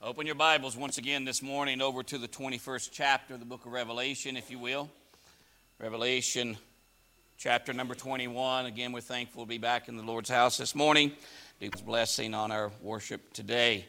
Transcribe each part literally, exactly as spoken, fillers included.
Open your Bibles once again this morning over to the twenty-first chapter of the book of Revelation, if you will. Revelation chapter number twenty-one. Again, we're thankful to be back in the Lord's house this morning. God's blessing on our worship today.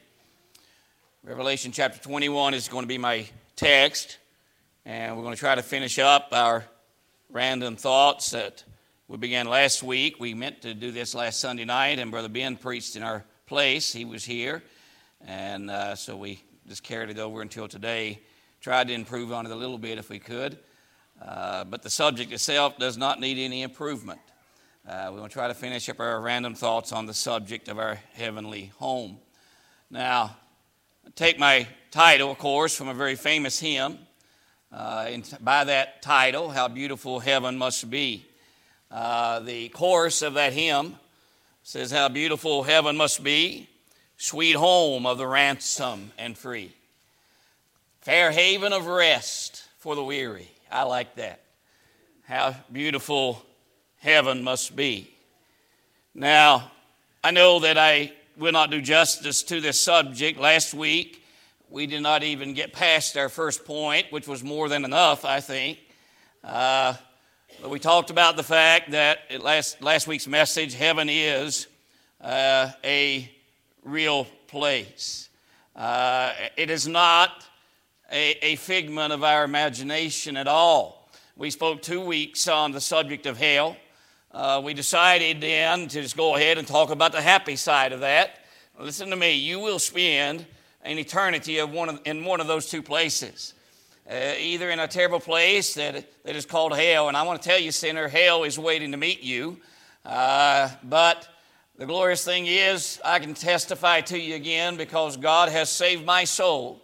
Revelation chapter twenty-one is going to be my text, and we're going to try to finish up our random thoughts that we began last week. We meant to do this last Sunday night, and Brother Ben preached in our place. He was here. And uh, so we just carried it over until today. Tried to improve on it a little bit if we could. Uh, but the subject itself does not need any improvement. Uh, we want to try to finish up our random thoughts on the subject of our heavenly home. Now, I take my title, of course, from a very famous hymn. Uh, and by that title, How Beautiful Heaven Must Be. Uh, the chorus of that hymn says, How beautiful heaven must be, sweet home of the ransom and free, fair haven of rest for the weary. I like that. How beautiful heaven must be. Now, I know that I will not do justice to this subject. Last week, we did not even get past our first point, which was more than enough, I think. Uh, but we talked about the fact that at last, last week's message, heaven is uh, a real place. Uh, it is not a, a figment of our imagination at all. We spoke two weeks on the subject of hell. Uh, we decided then to just go ahead and talk about the happy side of that. Listen to me, you will spend an eternity of one of, in one of those two places. Uh, either in a terrible place that, that is called hell, and I want to tell you, sinner, hell is waiting to meet you. Uh, but The glorious thing is, I can testify to you again because God has saved my soul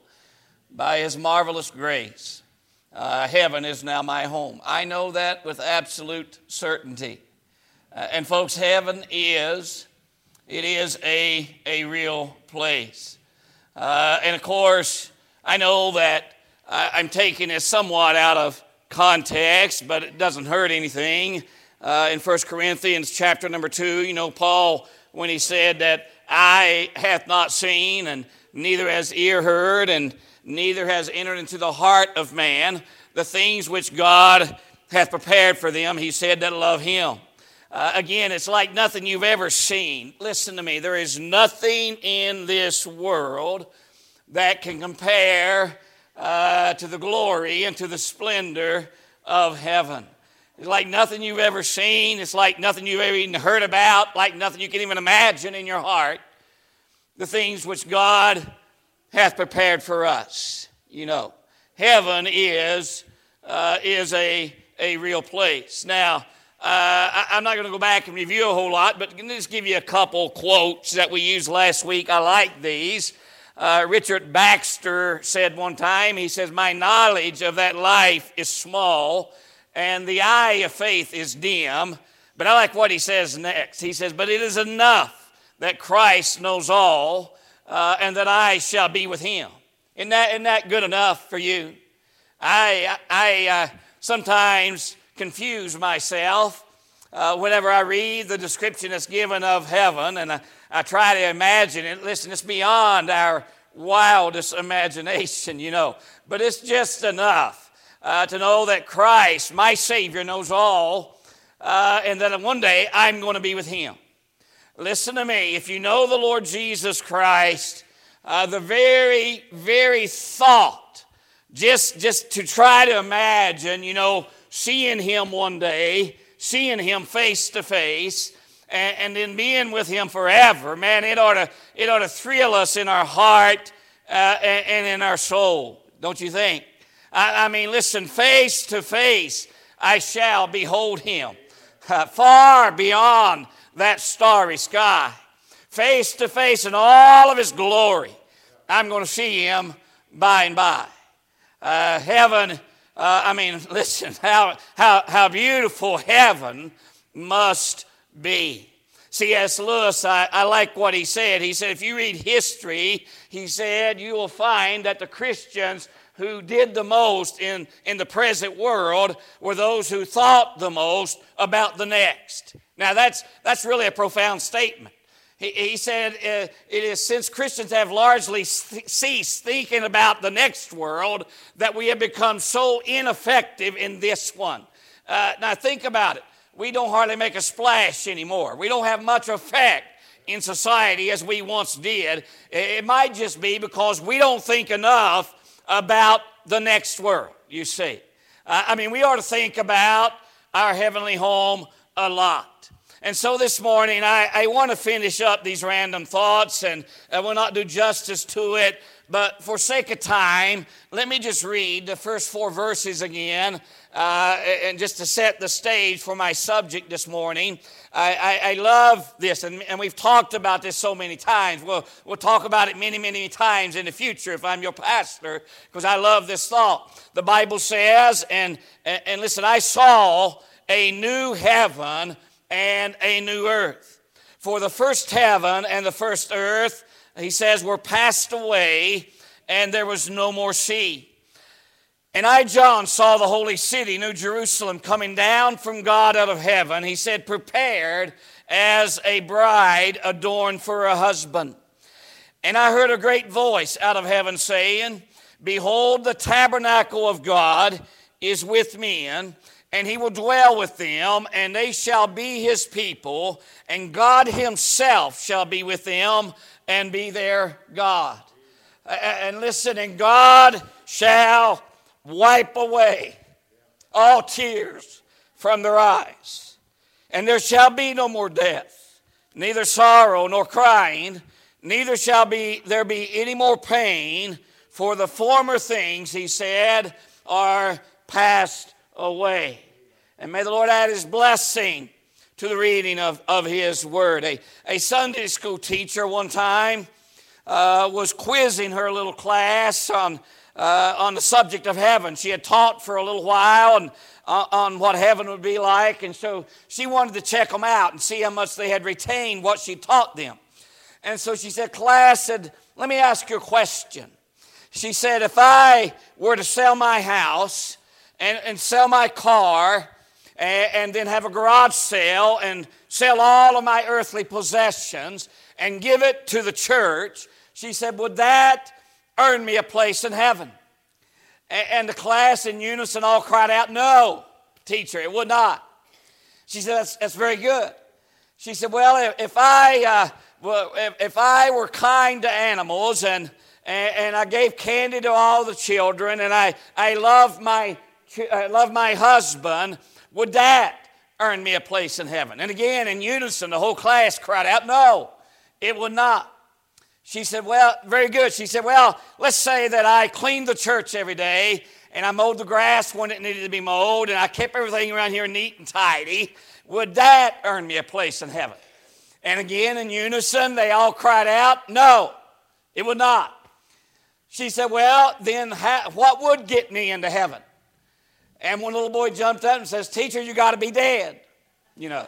by His marvelous grace. Uh, heaven is now my home. I know that with absolute certainty. Uh, and folks, heaven is, it is a, a real place. Uh, and of course, I know that I, I'm taking it somewhat out of context, but it doesn't hurt anything. Uh, in First Corinthians chapter number two, you know, Paul, when he said that eye hath not seen, and neither has ear heard, and neither has entered into the heart of man the things which God hath prepared for them, he said, that love Him. Uh, again, it's like nothing you've ever seen. Listen to me, there is nothing in this world that can compare uh, to the glory and to the splendor of heaven. It's like nothing you've ever seen. It's like nothing you've ever even heard about, like nothing you can even imagine in your heart. The things which God hath prepared for us. You know, heaven is uh, is a, a real place. Now, uh, I, I'm not going to go back and review a whole lot, but I'm just give you a couple quotes that we used last week. I like these. Uh, Richard Baxter said one time, he says, my knowledge of that life is small, and the eye of faith is dim. But I like what he says next. He says, but it is enough that Christ knows all, uh, and that I shall be with Him. Isn't that, isn't that good enough for you? I, I uh, sometimes confuse myself uh, whenever I read the description that's given of heaven, and I, I try to imagine it. Listen, it's beyond our wildest imagination, you know. But it's just enough. Uh, to know that Christ, my Savior, knows all, uh, and that one day I'm going to be with Him. Listen to me, if you know the Lord Jesus Christ, uh, the very, very thought, just, just to try to imagine, you know, seeing Him one day, seeing Him face to face, and, and then being with Him forever, man, it ought to, it ought to thrill us in our heart uh, and, and in our soul, don't you think? I mean, listen, face to face, I shall behold Him. Uh, far beyond that starry sky. Face to face in all of His glory. I'm going to see Him by and by. Uh, heaven, uh, I mean, listen, how, how, how beautiful heaven must be. C S Lewis, I, I like what he said. He said, if you read history, he said, you will find that the Christians who did the most in, in the present world were those who thought the most about the next. Now, that's, that's really a profound statement. He, he said uh, it is since Christians have largely ceased thinking about the next world that we have become so ineffective in this one. Uh, now think about it. We don't hardly make a splash anymore. We don't have much effect in society as we once did. It might just be because we don't think enough about the next world, you see. Uh, I mean, we ought to think about our heavenly home a lot. And so this morning, I, I want to finish up these random thoughts, and I will not do justice to it. But for sake of time, let me just read the first four verses again, uh, and just to set the stage for my subject this morning. I, I, I love this, and, and we've talked about this so many times. We'll, we'll talk about it many, many times in the future if I'm your pastor, because I love this thought. The Bible says, and, and, and listen, I saw a new heaven and a new earth. For the first heaven and the first earth, he says, were passed away, and there was no more sea. And I, John, saw the holy city, New Jerusalem, coming down from God out of heaven. He said, prepared as a bride adorned for a husband. And I heard a great voice out of heaven saying, behold, the tabernacle of God is with men, and he will dwell with them, and they shall be his people, and God himself shall be with them and be their God. And listen, and God shall wipe away all tears from their eyes. And there shall be no more death, neither sorrow nor crying, neither shall be there be any more pain, for the former things, he said, are passed away. And may the Lord add his blessing to the reading of, of his word. A, a Sunday school teacher one time uh, was quizzing her little class on, uh, on the subject of heaven. She had taught for a little while and, uh, on what heaven would be like, and so she wanted to check them out and see how much they had retained what she taught them. And so she said, class, said, let me ask you a question. She said, if I were to sell my house and, and sell my car, and then have a garage sale and sell all of my earthly possessions and give it to the church, she said, would that earn me a place in heaven? And the class in unison all cried out, no, teacher, it would not. She said, that's, that's very good. She said, well, if I, uh, well, if, if I were kind to animals and, and, and I gave candy to all the children and I, I love my, I love my husband, would that earn me a place in heaven? And again, in unison, the whole class cried out, no, it would not. She said, well, very good. She said, well, let's say that I cleaned the church every day, and I mowed the grass when it needed to be mowed, and I kept everything around here neat and tidy. Would that earn me a place in heaven? And again, in unison, they all cried out, no, it would not. She said, well, then how, what would get me into heaven? And one little boy jumped up and says, teacher, you got to be dead, you know.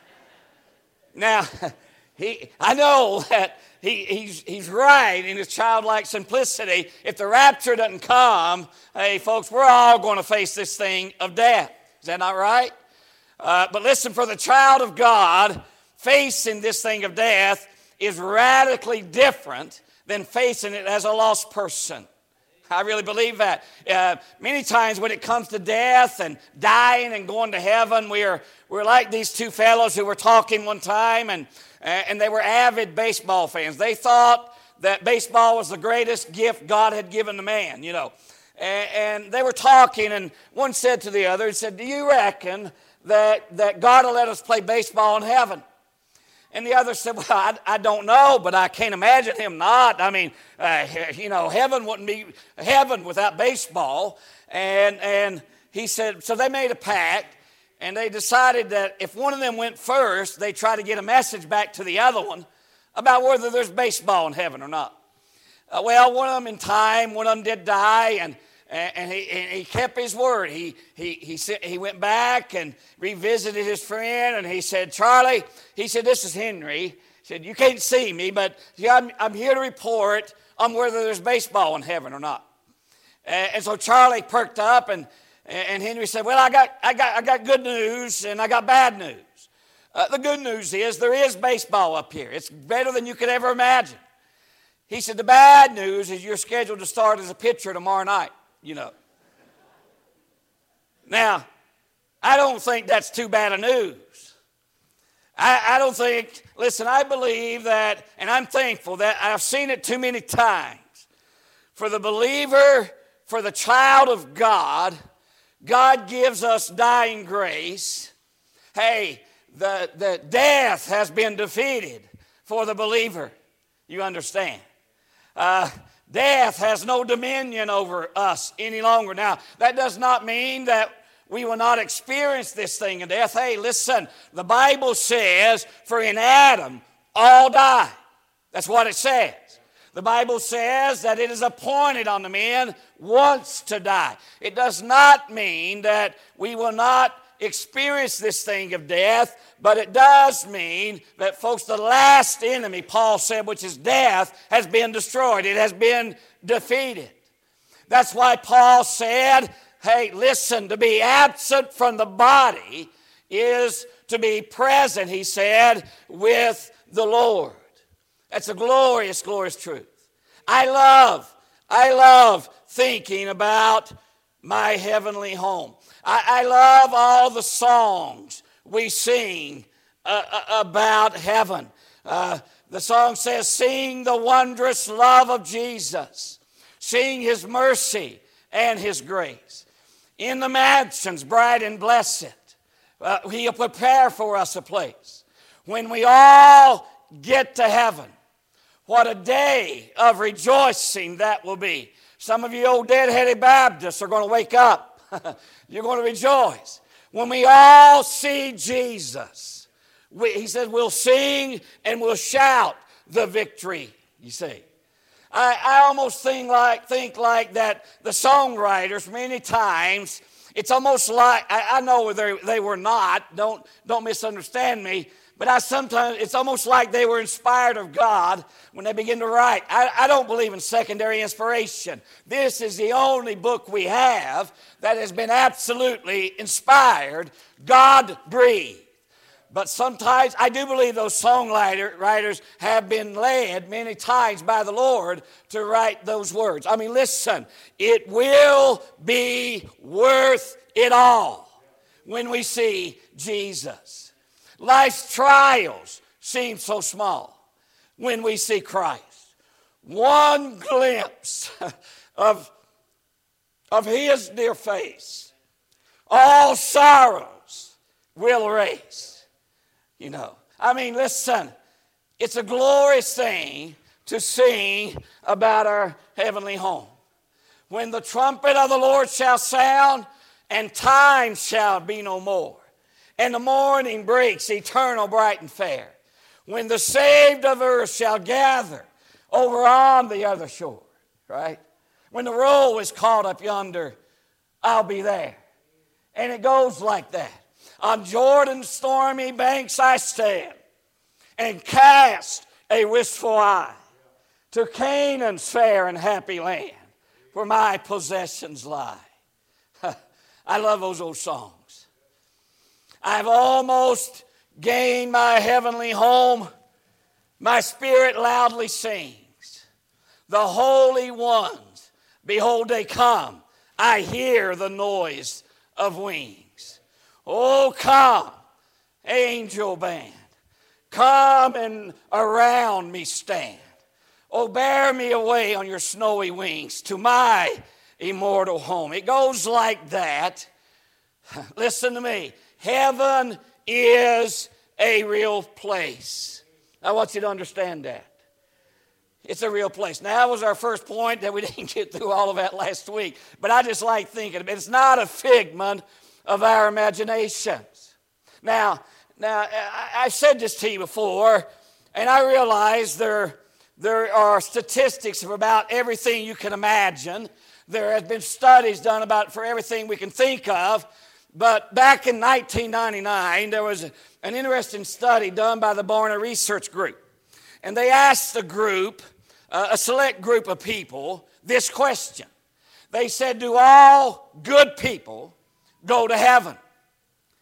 Now, he, I know that he, he's, he's right in his childlike simplicity. If the rapture doesn't come, hey, folks, we're all going to face this thing of death. Is that not right? Uh, but listen, for the child of God, facing this thing of death is radically different than facing it as a lost person. I really believe that. Uh, many times when it comes to death and dying and going to heaven, we're, we're like these two fellows who were talking one time, and, and they were avid baseball fans. They thought that baseball was the greatest gift God had given to man, you know. And, and they were talking, and one said to the other, he said, do you reckon that, that God will let us play baseball in heaven? And the other said, well, I, I don't know, but I can't imagine him not. I mean, uh, you know, heaven wouldn't be heaven without baseball. And, and he said, so they made a pact, and they decided that if one of them went first, they'd try to get a message back to the other one about whether there's baseball in heaven or not. Uh, well, one of them in time, one of them did die, and And he, and he kept his word. He, he, he, said, he went back and revisited his friend, and he said, Charlie, he said, this is Henry. He said, you can't see me, but yeah, I'm, I'm here to report on whether there's baseball in heaven or not. And, and so Charlie perked up, and, and Henry said, well, I got, I, got, I got good news, and I got bad news. Uh, the good news is there is baseball up here. It's better than you could ever imagine. He said the bad news is you're scheduled to start as a pitcher tomorrow night, you know. Now, I don't think that's too bad of news. I, I don't think, listen, I believe that, and I'm thankful that I've seen it too many times. For the believer, for the child of God, God gives us dying grace. Hey, the, the death has been defeated for the believer. You understand? Uh, death has no dominion over us any longer. Now, that does not mean that we will not experience this thing in death. Hey, listen, the Bible says, for in Adam all die. That's what it says. The Bible says that it is appointed on the men once to die. It does not mean that we will not experience this thing of death, but it does mean that, folks, the last enemy, Paul said, which is death, has been destroyed. It has been defeated. That's why Paul said, hey, listen, to be absent from the body is to be present, he said, with the Lord. That's a glorious, glorious truth. I love, I love thinking about my heavenly home. I, I love all the songs we sing uh, uh, about heaven. Uh, the song says, sing the wondrous love of Jesus. Sing his mercy and his grace. In the mansions bright and blessed, uh, he'll prepare for us a place. When we all get to heaven, what a day of rejoicing that will be. Some of you old dead-headed Baptists are going to wake up. You're going to rejoice. When we all see Jesus, we, he says we'll sing and we'll shout the victory, you see. I, I almost think like, think like that the songwriters many times, it's almost like, I, I know they, they were not, don't, don't misunderstand me, but I sometimes, it's almost like they were inspired of God when they begin to write. I, I don't believe in secondary inspiration. This is the only book we have that has been absolutely inspired, God-breathed. But sometimes I do believe those songwriters have been led many times by the Lord to write those words. I mean, listen, it will be worth it all when we see Jesus. Life's trials seem so small when we see Christ. One glimpse of, of his dear face, all sorrows will erase. You know, I mean, listen, it's a glorious thing to sing about our heavenly home. When the trumpet of the Lord shall sound, and time shall be no more, and the morning breaks eternal, bright, and fair. When the saved of earth shall gather over on the other shore, right? When the roll is caught up yonder, I'll be there. And it goes like that. On Jordan's stormy banks I stand and cast a wistful eye to Canaan's fair and happy land where my possessions lie. I love those old songs. I've almost gained my heavenly home. My spirit loudly sings. The holy ones, behold, they come. I hear the noise of wings. Oh, come, angel band. Come and around me stand. Oh, bear me away on your snowy wings to my immortal home. It goes like that. Listen to me. Heaven is a real place. I want you to understand that. It's a real place. Now, that was our first point that we didn't get through all of that last week. But I just like thinking of it. It's not a figment of our imaginations. Now, now I, I've said this to you before, and I realize there, there are statistics of about everything you can imagine. There have been studies done about for everything we can think of. But back in nineteen ninety-nine, there was an interesting study done by the Barna Research Group. And they asked the group, uh, a select group of people, this question. They said, do all good people go to heaven?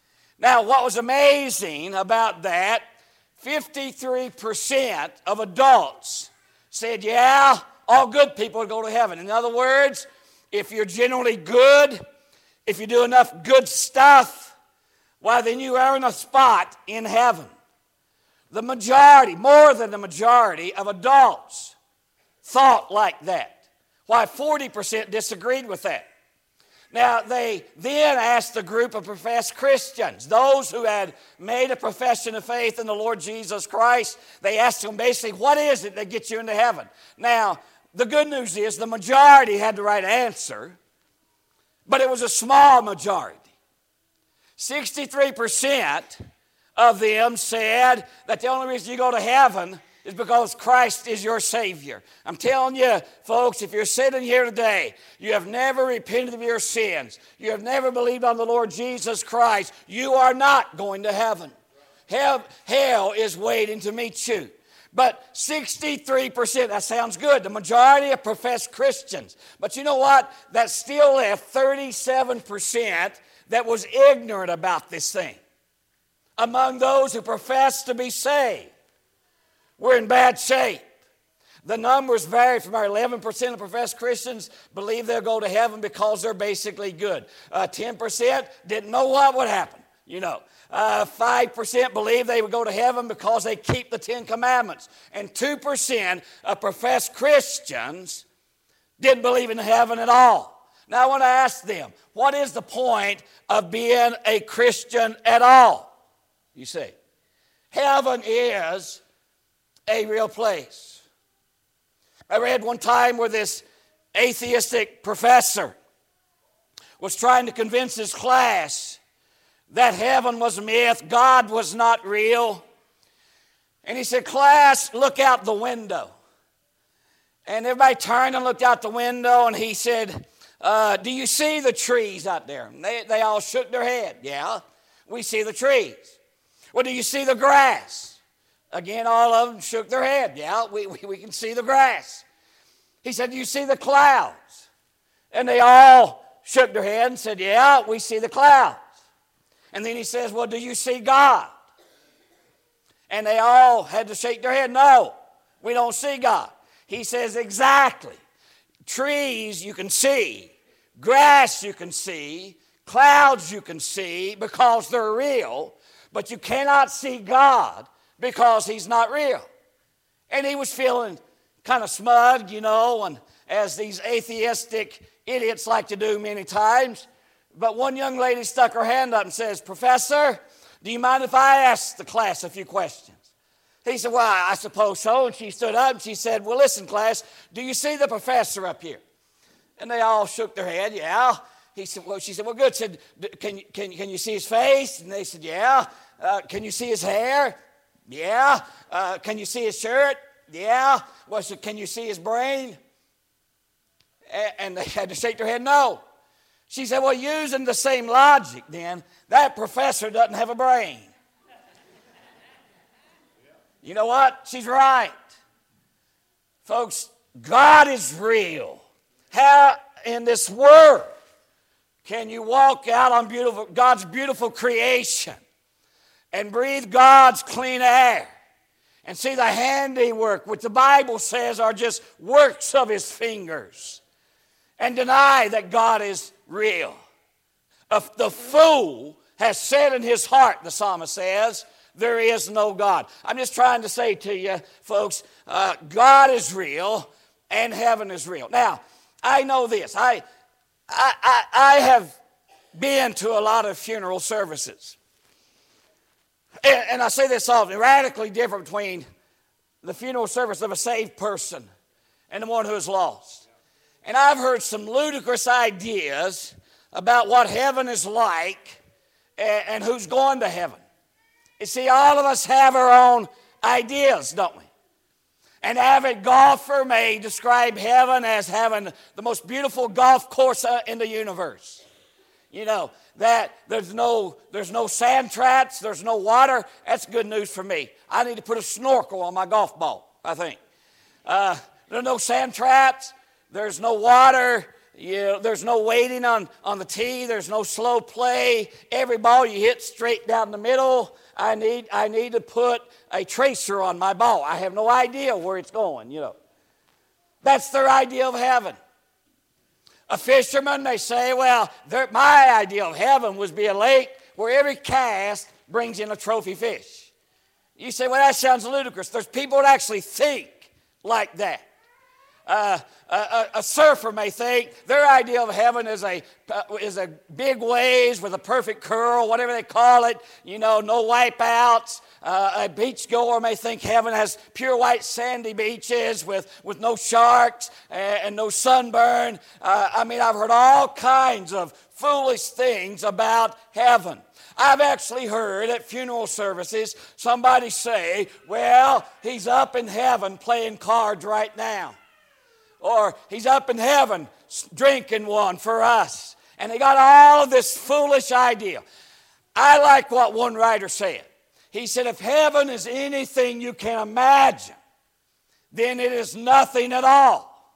Now, what was amazing about that, fifty-three percent of adults said, yeah, all good people will go to heaven. In other words, if you're generally good, if you do enough good stuff, well, then you earn a spot in heaven. The majority, more than the majority of adults thought like that. Why, forty percent disagreed with that. Now, they then asked a group of professed Christians, those who had made a profession of faith in the Lord Jesus Christ. They asked them basically, what is it that gets you into heaven? Now, the good news is the majority had the right answer, but it was a small majority. sixty-three percent of them said that the only reason you go to heaven is because Christ is your Savior. I'm telling you, folks, if you're sitting here today, you have never repented of your sins, you have never believed on the Lord Jesus Christ, you are not going to heaven. Hell, hell is waiting to meet you. But sixty-three percent, that sounds good, the majority of professed Christians. But you know what? That still left thirty-seven percent that was ignorant about this thing. Among those who profess to be saved, we're in bad shape. The numbers vary from our eleven percent of professed Christians believe they'll go to heaven because they're basically good. Uh, ten percent didn't know what would happen, you know. Uh, five percent believe they would go to heaven because they keep the Ten Commandments. And two percent of professed Christians didn't believe in heaven at all. Now I want to ask them, what is the point of being a Christian at all? You see, heaven is a real place. I read one time where this atheistic professor was trying to convince his class that heaven was a myth, God was not real. And he said, class, look out the window. And everybody turned and looked out the window, and he said, uh, do you see the trees out there? And they, they all shook their head. Yeah, we see the trees. Well, do you see the grass? Again, all of them shook their head. Yeah, we, we, we can see the grass. He said, do you see the clouds? And they all shook their head and said, yeah, we see the clouds. And then he says, well, do you see God? And they all had to shake their head. No, we don't see God. He says, exactly. Trees you can see, grass you can see, clouds you can see because they're real, but you cannot see God because he's not real. And he was feeling kind of smug, you know, and as these atheistic idiots like to do many times. But one young lady stuck her hand up and says, Professor, do you mind if I ask the class a few questions? He said, well, I suppose so. And she stood up and she said, well, listen, class, do you see the professor up here? And they all shook their head, yeah. He said, well, she said, well, good. Said, can, can, can you see his face? And they said, yeah. Uh, can you see his hair? Yeah. Uh, can you see his shirt? Yeah. Well, so can you see his brain? And they had to shake their head, no. She said, well, using the same logic then, that professor doesn't have a brain. You know what? She's right. Folks, God is real. How in this world can you walk out on beautiful God's beautiful creation and breathe God's clean air and see the handiwork, which the Bible says are just works of his fingers, and deny that God is real? The fool has said in his heart, the psalmist says, there is no God. I'm just trying to say to you, folks, uh, God is real and heaven is real. Now, I know this. I, I, I, I have been to a lot of funeral services. And, and I say this often, radically different between the funeral service of a saved person and the one who is lost. And I've heard some ludicrous ideas about what heaven is like and, and who's going to heaven. You see, all of us have our own ideas, don't we? An avid golfer may describe heaven as having the most beautiful golf course in the universe. You know, that there's no, there's no sand traps, there's no water. That's good news for me. I need to put a snorkel on my golf ball, I think. Uh, there are no sand traps, there's no water, You, there's no waiting on, on the tee. There's no slow play. Every ball you hit straight down the middle. I need, I need to put a tracer on my ball. I have no idea where it's going, you know. That's their idea of heaven. A fisherman, they say, well, my idea of heaven was be a lake where every cast brings in a trophy fish. You say, well, that sounds ludicrous. There's people that actually think like that. Uh, a, a surfer may think their idea of heaven is a uh, is a big waves with a perfect curl, whatever they call it. You know, no wipeouts. Uh, a beachgoer may think heaven has pure white sandy beaches with, with no sharks and, and no sunburn. Uh, I mean, I've heard all kinds of foolish things about heaven. I've actually heard at funeral services somebody say, well, he's up in heaven playing cards right now. Or he's up in heaven drinking one for us. And they got all of this foolish idea. I like what one writer said. He said, if heaven is anything you can imagine, then it is nothing at all.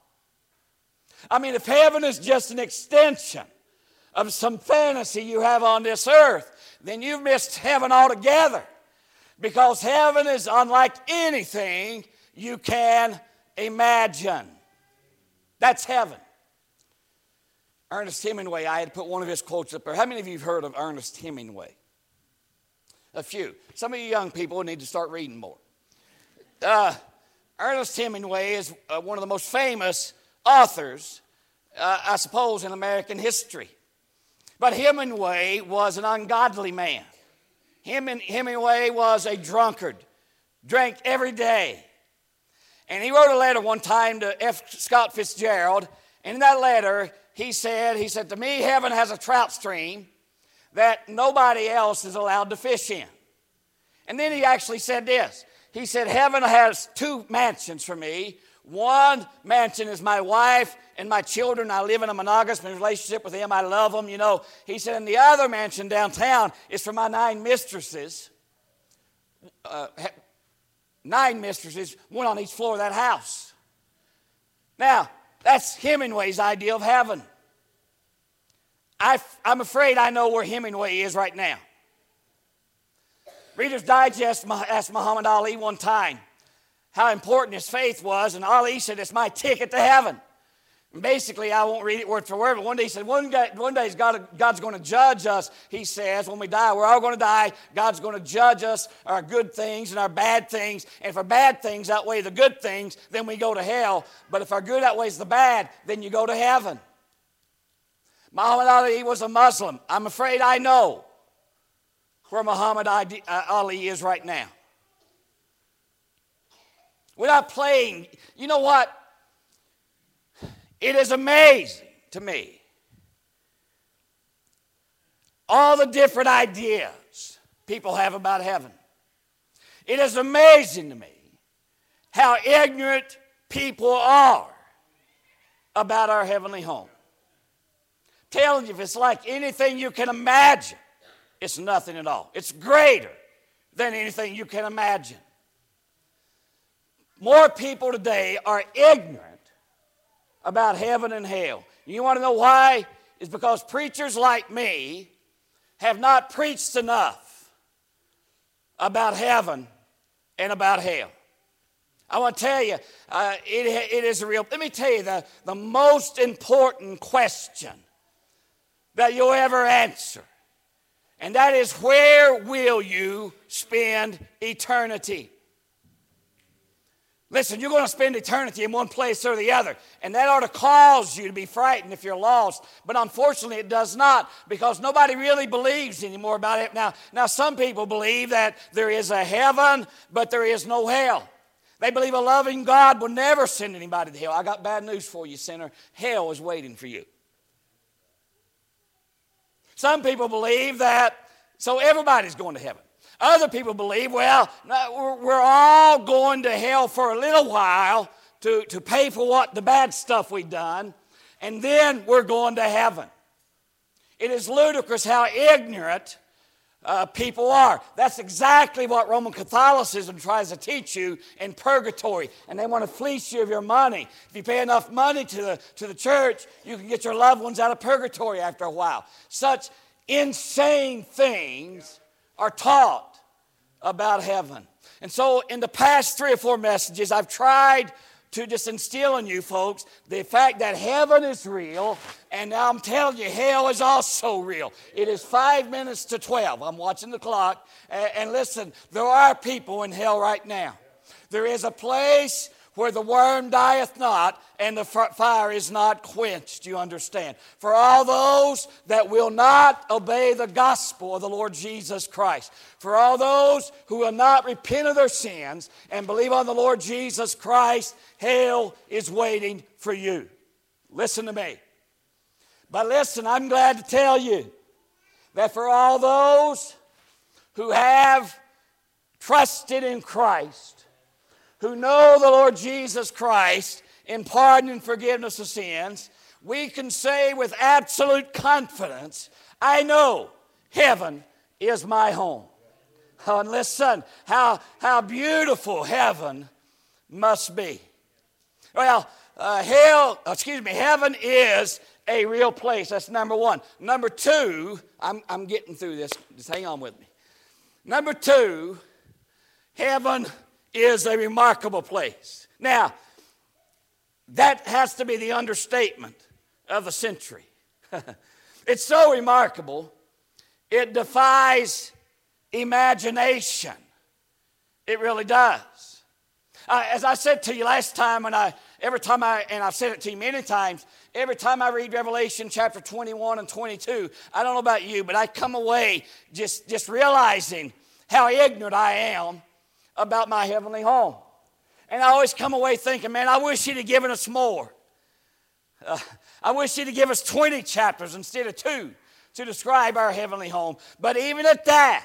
I mean, if heaven is just an extension of some fantasy you have on this earth, then you've missed heaven altogether. Because heaven is unlike anything you can imagine. That's heaven. Ernest Hemingway, I had put one of his quotes up there. How many of you have heard of Ernest Hemingway? A few. Some of you young people need to start reading more. Uh, Ernest Hemingway is uh, one of the most famous authors, uh, I suppose, in American history. But Hemingway was an ungodly man. Hemingway was a drunkard, drank every day. And he wrote a letter one time to F. Scott Fitzgerald, and in that letter he said, he said, to me, heaven has a trout stream that nobody else is allowed to fish in. And then he actually said this. He said, heaven has two mansions for me. One mansion is my wife and my children. I live in a monogamous relationship with them. I love them, you know. He said, and the other mansion downtown is for my nine mistresses. Uh, nine mistresses, one on each floor of that house. Now, that's Hemingway's idea of heaven. I, I'm afraid I know where Hemingway is right now. Reader's Digest asked Muhammad Ali one time how important his faith was, and Ali said, it's my ticket to heaven. And basically, I won't read it word for word, but one day he said, one day, one day God, God's going to judge us, he says, when we die. We're all going to die. God's going to judge us, our good things and our bad things. And if our bad things outweigh the good things, then we go to hell. But if our good outweighs the bad, then you go to heaven. Muhammad Ali was a Muslim. I'm afraid I know where Muhammad Ali is right now. We're not playing. You know what? It is amazing to me. All the different ideas people have about heaven. It is amazing to me how ignorant people are about our heavenly home. Telling you, if it's like anything you can imagine, it's nothing at all. It's greater than anything you can imagine. More people today are ignorant about heaven and hell. You want to know why? It's because preachers like me have not preached enough about heaven and about hell. I want to tell you, uh, it, it is a real, let me tell you the, the most important question that you'll ever answer. And that is, where will you spend eternity? Listen, you're going to spend eternity in one place or the other. And that ought to cause you to be frightened if you're lost. But unfortunately, it does not, because nobody really believes anymore about it. Now, now some people believe that there is a heaven, but there is no hell. They believe a loving God will never send anybody to hell. I got bad news for you, sinner. Hell is waiting for you. Some people believe that, so everybody's going to heaven. Other people believe, well, we're all going to hell for a little while to, to pay for what the bad stuff we've done, and then we're going to heaven. It is ludicrous how ignorant uh, people are. That's exactly what Roman Catholicism tries to teach you in purgatory. And they want to fleece you of your money. If you pay enough money to the, to the church, you can get your loved ones out of purgatory after a while. Such insane things are taught about heaven. And so in the past three or four messages, I've tried to just instill in you folks the fact that heaven is real, and now I'm telling you, hell is also real. It is five minutes to twelve. I'm watching the clock, and, and listen, there are people in hell right now. There is a place where the worm dieth not, and the fire is not quenched, you understand? For all those that will not obey the gospel of the Lord Jesus Christ, for all those who will not repent of their sins and believe on the Lord Jesus Christ, hell is waiting for you. Listen to me. But listen, I'm glad to tell you that for all those who have trusted in Christ, who know the Lord Jesus Christ in pardon and forgiveness of sins, we can say with absolute confidence, I know heaven is my home. Oh, and listen, how, how beautiful heaven must be. Well, uh, hell, excuse me, heaven is a real place. That's number one. Number two, I'm, I'm getting through this. Just hang on with me. Number two, heaven is a remarkable place. Now, that has to be the understatement of the century. It's so remarkable, it defies imagination. It really does. Uh, as I said to you last time, and I every time I and I've said it to you many times, every time I read Revelation chapter twenty-one and twenty-two, I don't know about you, but I come away just, just realizing how ignorant I am about my heavenly home. And I always come away thinking, man, I wish he'd have given us more. Uh, I wish he'd have given us twenty chapters instead of two to describe our heavenly home. But even at that,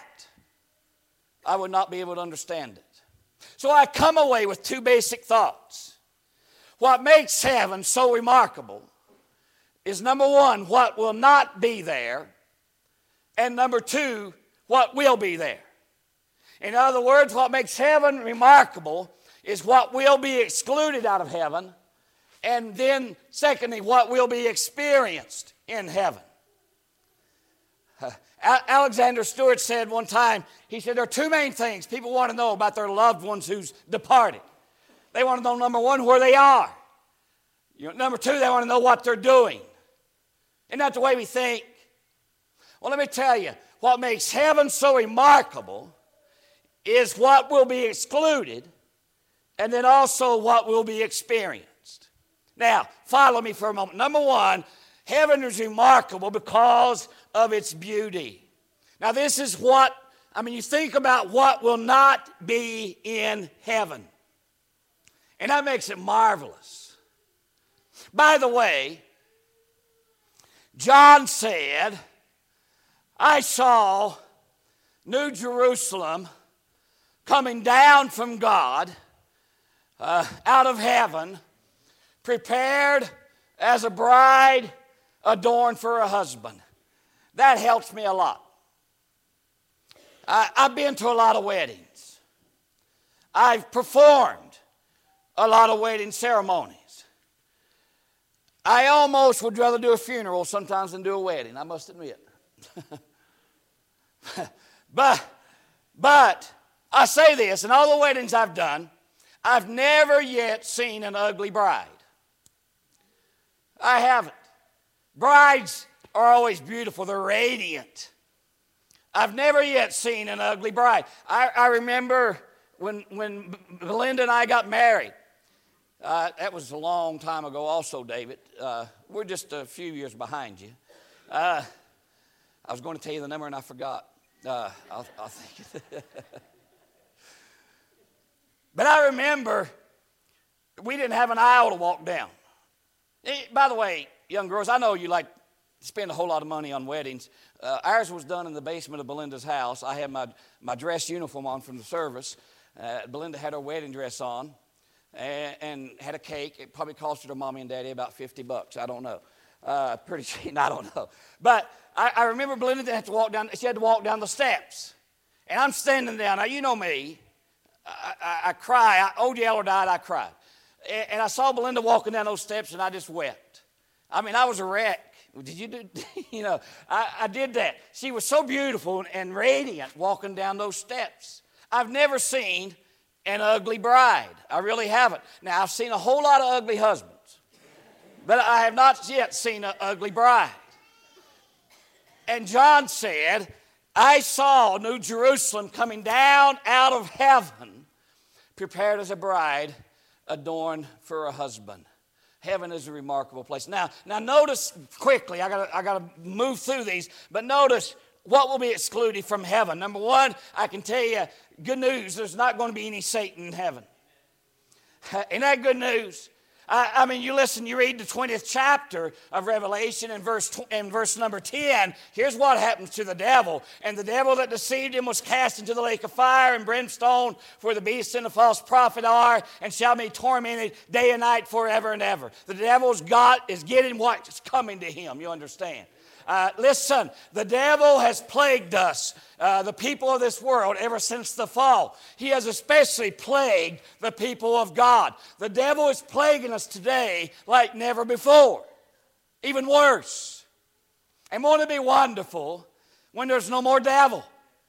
I would not be able to understand it. So I come away with two basic thoughts. What makes heaven so remarkable is, number one, what will not be there, and number two, what will be there. In other words, what makes heaven remarkable is what will be excluded out of heaven, and then, secondly, what will be experienced in heaven. Uh, Alexander Stewart said one time, he said, there are two main things people want to know about their loved ones who's departed. They want to know, number one, where they are. You know, number two, they want to know what they're doing. Isn't that the way we think? Well, let me tell you, what makes heaven so remarkable is what will be excluded, and then also what will be experienced. Now, follow me for a moment. Number one, heaven is remarkable because of its beauty. Now, this is what, I mean, you think about what will not be in heaven, and that makes it marvelous. By the way, John said, I saw New Jerusalem coming down from God uh, out of heaven, prepared as a bride adorned for her husband. That helps me a lot. I, I've been to a lot of weddings. I've performed a lot of wedding ceremonies. I almost would rather do a funeral sometimes than do a wedding, I must admit. but, but I say this, in all the weddings I've done, I've never yet seen an ugly bride. I haven't. Brides are always beautiful. They're radiant. I've never yet seen an ugly bride. I, I remember when, when Belinda and I got married. Uh, that was a long time ago also, David. Uh, we're just a few years behind you. Uh, I was going to tell you the number and I forgot. Uh, I'll, I'll think. But I remember we didn't have an aisle to walk down. By the way, young girls, I know you like to spend a whole lot of money on weddings. Uh, ours was done in the basement of Belinda's house. I had my, my dress uniform on from the service. Uh, Belinda had her wedding dress on and, and had a cake. It probably cost her mommy and daddy about fifty bucks. I don't know. Uh, pretty sure, I don't know. But I, I remember Belinda had to walk down, she had to walk down the steps. And I'm standing down. Now, you know me. I, I, I cry. I, old Yeller died, I cried. And, and I saw Belinda walking down those steps, and I just wept. I mean, I was a wreck. Did you do, you know, I, I did that. She was so beautiful and radiant walking down those steps. I've never seen an ugly bride. I really haven't. Now, I've seen a whole lot of ugly husbands, but I have not yet seen an ugly bride. And John said, I saw New Jerusalem coming down out of heaven, prepared as a bride, adorned for a husband. Heaven is a remarkable place. Now, now notice quickly, I gotta, I gotta move through these, but notice what will be excluded from heaven. Number one, I can tell you, good news, there's not going to be any Satan in heaven. Isn't that good news? I, I mean, you listen, you read the twentieth chapter of Revelation and verse, and verse number ten. Here's what happens to the devil. And the devil that deceived him was cast into the lake of fire and brimstone, where the beast and the false prophet are, and shall be tormented day and night forever and ever. The devil's God is getting what's coming to him, you understand. Uh, listen, the devil has plagued us, uh, the people of this world, ever since the fall. He has especially plagued the people of God. The devil is plaguing us today like never before, even worse. And won't it be wonderful when there's no more devil?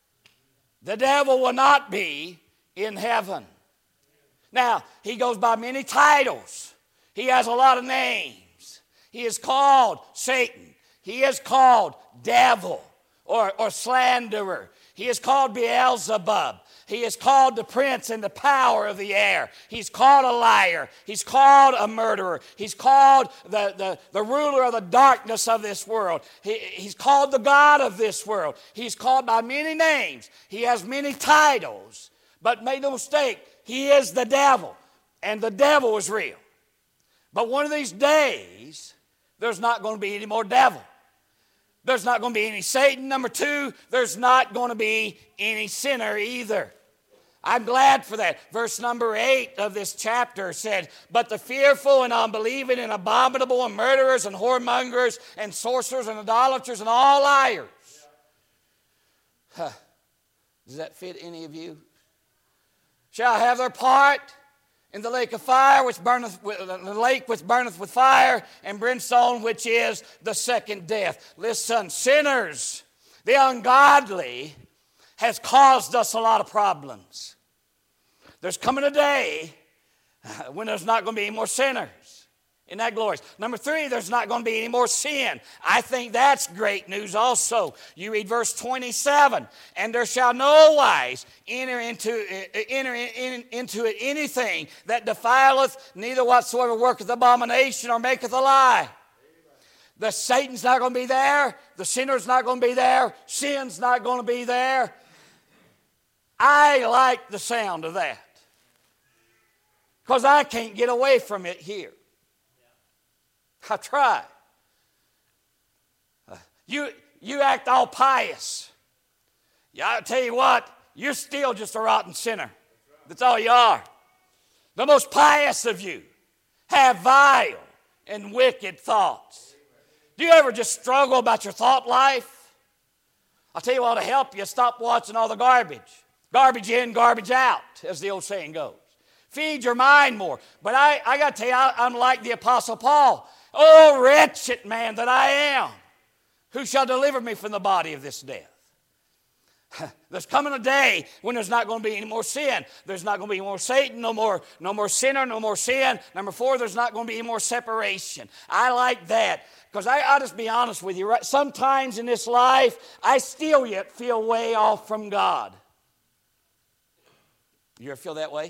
The devil will not be in heaven. Now, he goes by many titles. He has a lot of names. He is called Satan. He is called devil or, or slanderer. He is called Beelzebub. He is called the prince and the power of the air. He's called a liar. He's called a murderer. He's called the, the, the ruler of the darkness of this world. He, he's called the God of this world. He's called by many names. He has many titles. But make no mistake, he is the devil. And the devil is real. But one of these days, there's not going to be any more devil. There's not going to be any Satan. Number two, there's not going to be any sinner either. I'm glad for that. Verse number eight of this chapter said, but the fearful and unbelieving and abominable and murderers and whoremongers and sorcerers and idolaters and all liars. Huh. Does that fit any of you? Shall have their part in the lake of fire, which burneth, the lake which burneth with fire, and brimstone, which is the second death. Listen, sinners, the ungodly, has caused us a lot of problems. There's coming a day when there's not going to be any more sinners. Isn't that glorious? Number three, there's not going to be any more sin. I think that's great news also. You read verse twenty-seven, and there shall no wise enter into, enter in, into it anything that defileth, neither whatsoever worketh abomination or maketh a lie. The Satan's not going to be there. The sinner's not going to be there. Sin's not going to be there. I like the sound of that because I can't get away from it here. I try. Uh, you, you act all pious. Yeah, I'll tell you what, you're still just a rotten sinner. That's all you are. The most pious of you have vile and wicked thoughts. Do you ever just struggle about your thought life? I'll tell you what will help you. Stop watching all the garbage. Garbage in, garbage out, as the old saying goes. Feed your mind more. But I, I got to tell you, I, I'm like the Apostle Paul. Oh, wretched man that I am, who shall deliver me from the body of this death? There's coming a day when there's not going to be any more sin. There's not going to be any more Satan, no more, no more sinner, no more sin. Number four, there's not going to be any more separation. I like that because I, I'll just be honest with you. Right? Sometimes in this life, I still yet feel way off from God. You ever feel that way?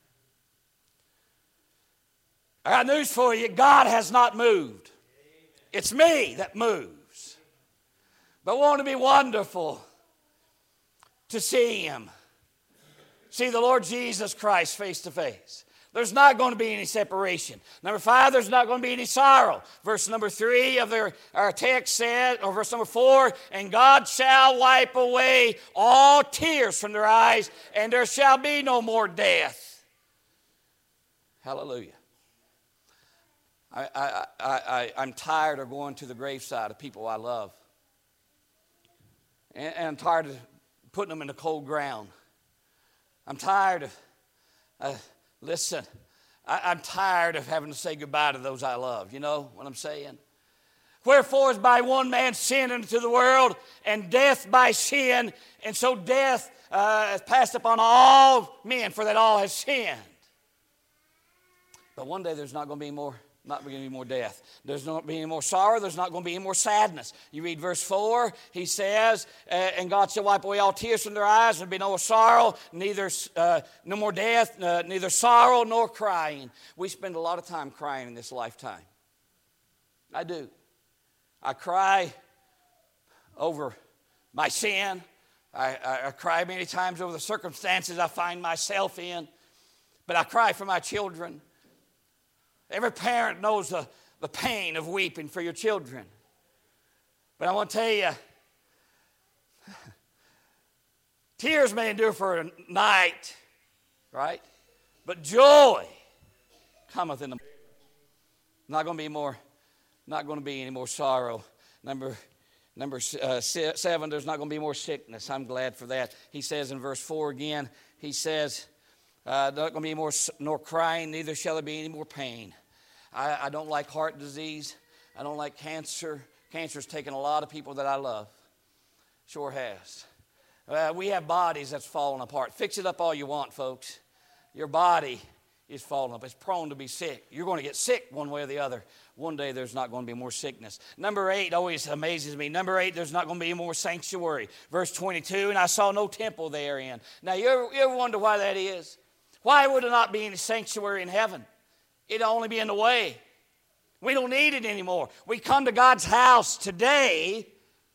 I got news for you. God has not moved. It's me that moves. But won't it be wonderful to see Him? See the Lord Jesus Christ face to face. There's not going to be any separation. Number five, there's not going to be any sorrow. Verse number three of their, our text said, or verse number four, and God shall wipe away all tears from their eyes, and there shall be no more death. Hallelujah. I, I, I, I, I'm tired of going to the graveside of people I love. And, and I'm tired of putting them in the cold ground. I'm tired of, uh, listen, I, I'm tired of having to say goodbye to those I love. You know what I'm saying? Wherefore is by one man sin into the world, and death by sin, and so death uh, has passed upon all men, for that all have sinned. But one day there's not going to be more, not going to be more death. There's not going to be any more sorrow. There's not going to be any more sadness. You read verse four. He says, uh, "And God shall wipe away all tears from their eyes, and there be no sorrow, neither uh, no more death, uh, neither sorrow nor crying." We spend a lot of time crying in this lifetime. I do. I cry over my sin. I, I, I cry many times over the circumstances I find myself in. But I cry for my children. Every parent knows the, the pain of weeping for your children. But I want to tell you, tears may endure for a night, right? But joy cometh in the morning. Not going to be more. Not going to be any more sorrow. Number, number uh, seven, there's not going to be more sickness. I'm glad for that. He says in verse four again, he says, uh, not going to be more nor crying, neither shall there be any more pain. I, I don't like heart disease. I don't like cancer. Cancer's taken a lot of people that I love. Sure has. Uh, we have bodies that's falling apart. Fix it up all you want, folks. Your body is falling up. It's prone to be sick. You're going to get sick one way or the other. One day there's not going to be more sickness. Number eight always amazes me. Number eight, there's not going to be more sanctuary. Verse twenty-two, and I saw no temple therein. Now, you ever, you ever wonder why that is? Why would there not be any sanctuary in heaven? It'll only be in the way. We don't need it anymore. We come to God's house today,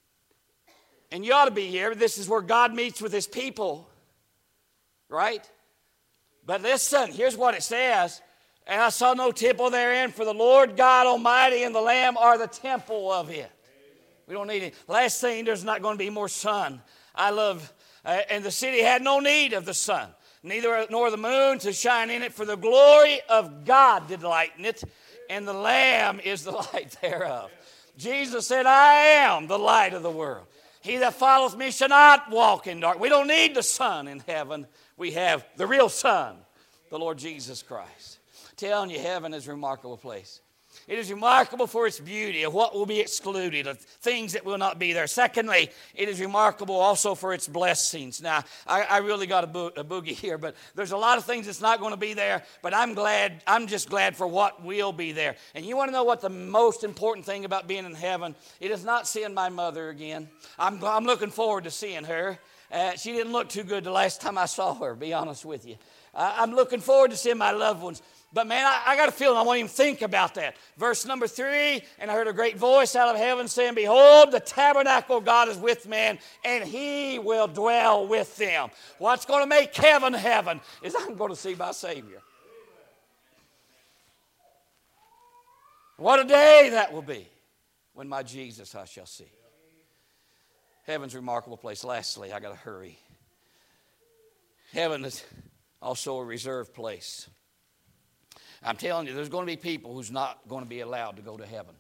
and you ought to be here. This is where God meets with his people, right? But listen, here's what it says. And I saw no temple therein, for the Lord God Almighty and the Lamb are the temple of it. We don't need it. Last thing, there's not going to be more sun. I love, uh, and the city had no need of the sun, neither nor the moon to shine in it, for the glory of God did lighten it, and the Lamb is the light thereof. Jesus said, I am the light of the world. He that followeth me shall not walk in dark. We don't need the sun in heaven. We have the real sun, the Lord Jesus Christ. Telling you, heaven is a remarkable place. It is remarkable for its beauty, of what will be excluded, of things that will not be there. Secondly, it is remarkable also for its blessings. Now, I, I really got a, bo- a boogie here, but there's a lot of things that's not going to be there, but I'm glad, I'm just glad for what will be there. And you want to know what the most important thing about being in heaven? It is not seeing my mother again. I'm, I'm looking forward to seeing her. Uh, she didn't look too good the last time I saw her, be honest with you. Uh, I'm looking forward to seeing my loved ones. But man, I, I got a feeling I won't even think about that. Verse number three, and I heard a great voice out of heaven saying, behold, the tabernacle of God is with man, and he will dwell with them. What's going to make heaven heaven is I'm going to see my Savior. What a day that will be when my Jesus I shall see. Heaven's a remarkable place. Lastly, I got to hurry. Heaven is also a reserved place. I'm telling you, there's going to be people who's not going to be allowed to go to heaven.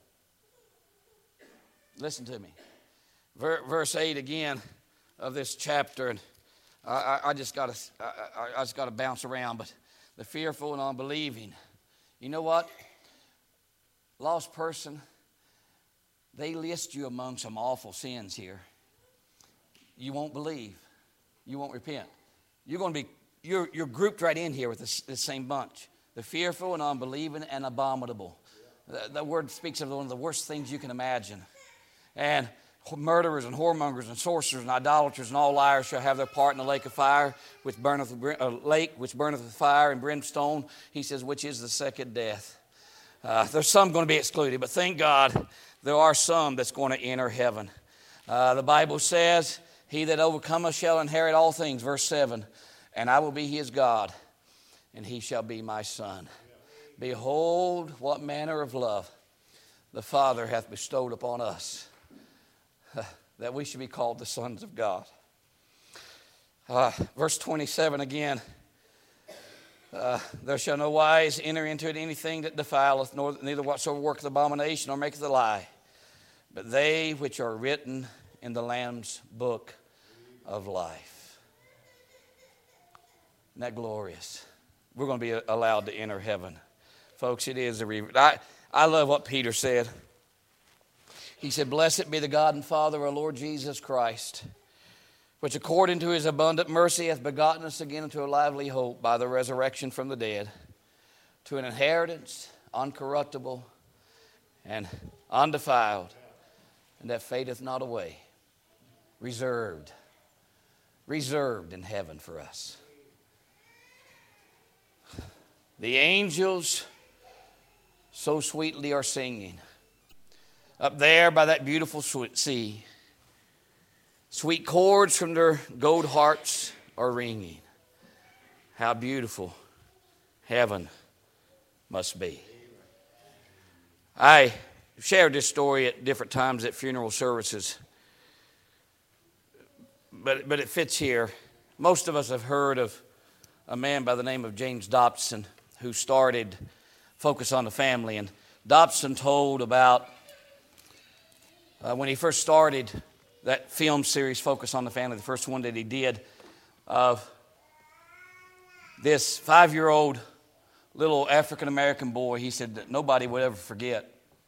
Listen to me. Verse eight again of this chapter, and I, I, I just got to I, I just got to bounce around. But the fearful and unbelieving, you know what? Lost person, they list you among some awful sins here. You won't believe. You won't repent. You're going to be you're you're grouped right in here with this, this same bunch. The fearful and unbelieving and abominable. The, the word speaks of one of the worst things you can imagine. And murderers and whoremongers and sorcerers and idolaters and all liars shall have their part in the lake of fire, which burneth a lake which burneth with fire and brimstone. He says, which is the second death. Uh, there's some going to be excluded, but thank God there are some that's going to enter heaven. Uh, the Bible says, he that overcometh shall inherit all things. Verse seven, and I will be his God, and he shall be my son. Behold, what manner of love the Father hath bestowed upon us, that we should be called the sons of God. Uh, verse twenty-seven again. Uh, there shall no wise enter into it anything that defileth, nor neither whatsoever worketh abomination, nor maketh a lie. But they which are written in the Lamb's book of life. Isn't that glorious? We're going to be allowed to enter heaven. Folks, it is a re- I, I love what Peter said. He said, "Blessed be the God and Father of our Lord Jesus Christ, which according to his abundant mercy hath begotten us again into a lively hope by the resurrection from the dead, to an inheritance uncorruptible and undefiled, and that fadeth not away, reserved, reserved in heaven for us." The angels so sweetly are singing up there by that beautiful sea. Sweet chords from their gold harps are ringing. How beautiful heaven must be. I shared this story at different times at funeral services, but, but it fits here. Most of us have heard of a man by the name of James Dobson who started Focus on the Family. And Dobson told about uh, when he first started that film series, Focus on the Family, the first one that he did, of this five-year-old little African-American boy. He said that nobody would ever forget.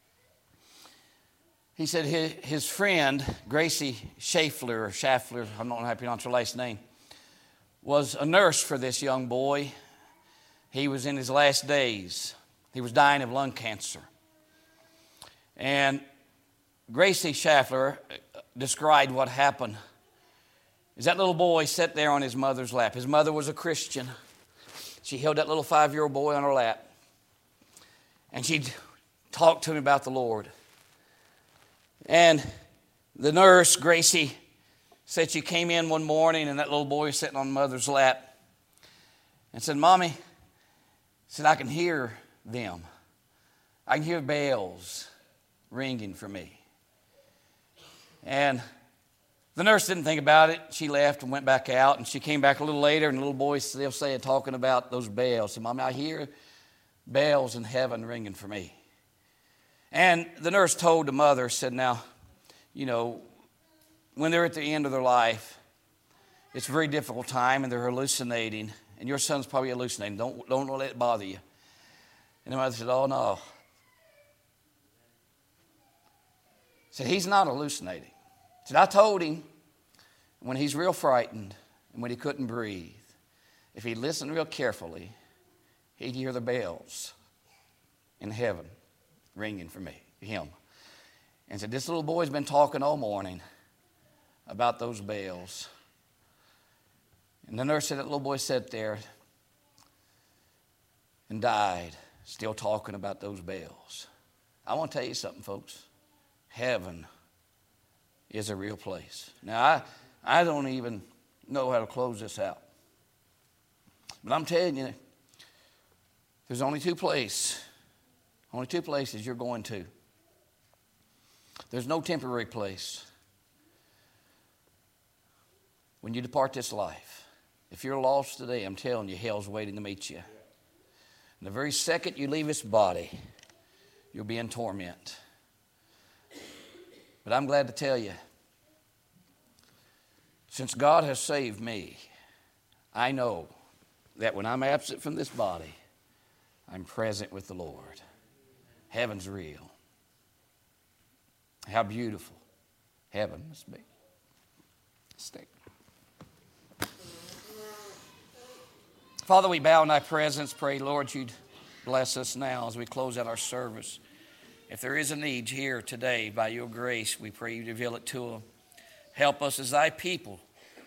He said his, his friend, Gracie Schaeffler, or Schaffler, I don't know how to pronounce her last name, was a nurse for this young boy. He was in his last days. He was dying of lung cancer. And Gracie Schaffler described what happened. As that little boy sat there on his mother's lap. His mother was a Christian. She held that little five-year-old boy on her lap. And she talked to him about the Lord. And the nurse, Gracie, said she came in one morning and that little boy was sitting on mother's lap and said, "Mommy," said, "I can hear them. I can hear bells ringing for me." And the nurse didn't think about it. She left and went back out, and she came back a little later, and the little boy still saying, talking about those bells. Said, "Mommy, I hear bells in heaven ringing for me." And the nurse told the mother, said, "Now, you know, when they're at the end of their life, it's a very difficult time, and they're hallucinating, and your son's probably hallucinating. Don't, don't let it bother you." And the mother said, "Oh, no." Said, "He's not hallucinating." Said, "I told him when he's real frightened and when he couldn't breathe, if he listened real carefully, he'd hear the bells in heaven ringing for me, him." And said, "This little boy's been talking all morning about those bells." And the nurse said that little boy sat there and died, still talking about those bells. I want to tell you something, folks. Heaven is a real place. Now, I, I don't even know how to close this out. But I'm telling you, there's only two places, only two places you're going to. There's no temporary place. When you depart this life, if you're lost today, I'm telling you, hell's waiting to meet you. And the very second you leave this body, you'll be in torment. But I'm glad to tell you, since God has saved me, I know that when I'm absent from this body, I'm present with the Lord. Heaven's real. How beautiful heaven must be. Stay. Father, we bow in thy presence. Pray, Lord, you'd bless us now as we close out our service. If there is a need here today, by your grace, we pray you reveal it to them. Help us as thy people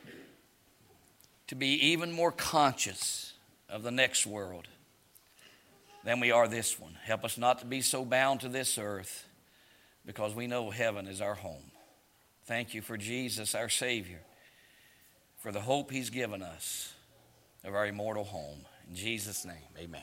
to be even more conscious of the next world than we are this one. Help us not to be so bound to this earth, because we know heaven is our home. Thank you for Jesus, our Savior, for the hope he's given us of our immortal home. In Jesus' name, amen.